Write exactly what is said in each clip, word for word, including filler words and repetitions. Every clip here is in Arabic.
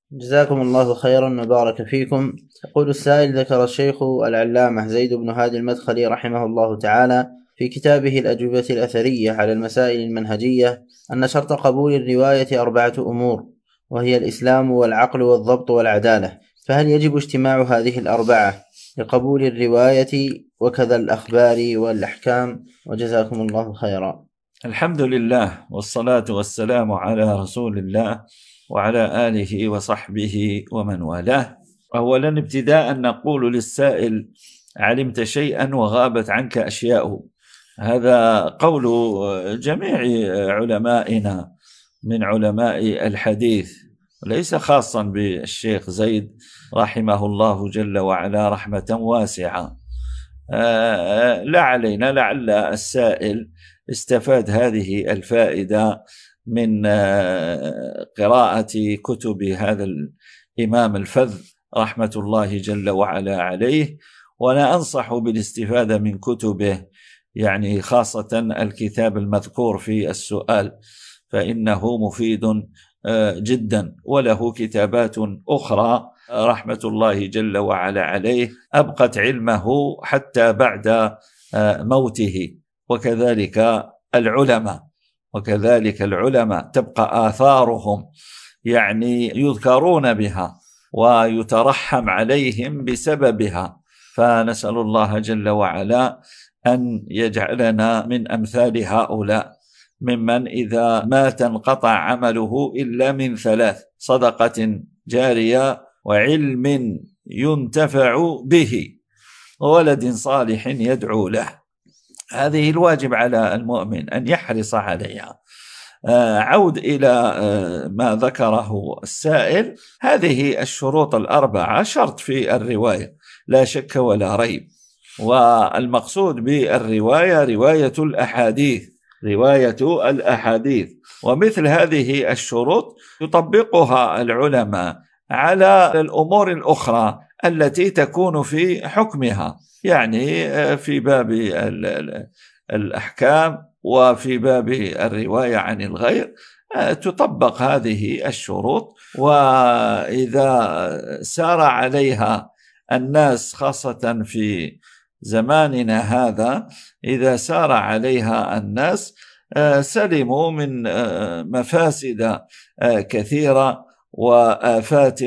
جزاكم الله خيرا وبارك فيكم. يقول السائل: ذكر الشيخ العلامة زيد بن هادي المدخلي رحمه الله تعالى في كتابه الأجوبة الأثرية على المسائل المنهجية أن شرط قبول الرواية أربعة أمور، وهي الإسلام والعقل والضبط والعدالة، فهل يجب اجتماع هذه الأربعة لقبول الرواية وكذا الأخبار والأحكام؟ وجزاكم الله خيرا. الحمد لله والصلاة والسلام على رسول الله وعلى آله وصحبه ومن والاه. أولا ابتداء نقول للسائل: علمت شيئا وغابت عنك أشياء. هذا قول جميع علمائنا من علماء الحديث، وليس خاصا بالشيخ زيد رحمه الله جل وعلا رحمة واسعة. لا علينا، لعل السائل استفاد هذه الفائدة من قراءة كتب هذا الإمام الفذ رحمة الله جل وعلا عليه، وأنا أنصح بالاستفادة من كتبه، يعني خاصة الكتاب المذكور في السؤال فإنه مفيد جدا، وله كتابات أخرى رحمة الله جل وعلا عليه أبقت علمه حتى بعد موته. وكذلك العلماء وكذلك العلماء تبقى آثارهم يعني يذكرون بها ويترحم عليهم بسببها، فنسأل الله جل وعلا أن يجعلنا من أمثال هؤلاء، ممن إذا مات انقطع عمله إلا من ثلاث: صدقة جارية، وعلم ينتفع به، وولد صالح يدعو له. هذه الواجب على المؤمن أن يحرص عليها. عود إلى ما ذكره السائل، هذه الشروط الأربعة شرط في الرواية لا شك ولا ريب، والمقصود بالرواية رواية الأحاديث رواية الأحاديث ومثل هذه الشروط يطبقها العلماء على الأمور الأخرى التي تكون في حكمها، يعني في باب الأحكام وفي باب الرواية عن الغير تطبق هذه الشروط. وإذا سار عليها الناس خاصة في زماننا هذا، إذا سار عليها الناس سلموا من مفاسد كثيرة وآفات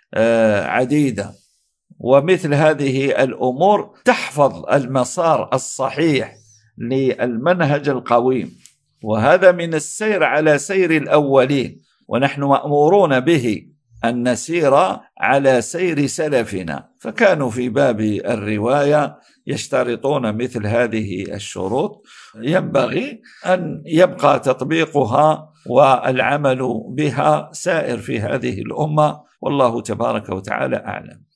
عديدة. ومثل هذه الأمور تحفظ المسار الصحيح للمنهج القويم، وهذا من السير على سير الأولين، ونحن مأمورون به أن نسير على سير سلفنا، فكانوا في باب الرواية يشترطون مثل هذه الشروط، ينبغي أن يبقى تطبيقها والعمل بها سائر في هذه الأمة، والله تبارك وتعالى أعلم.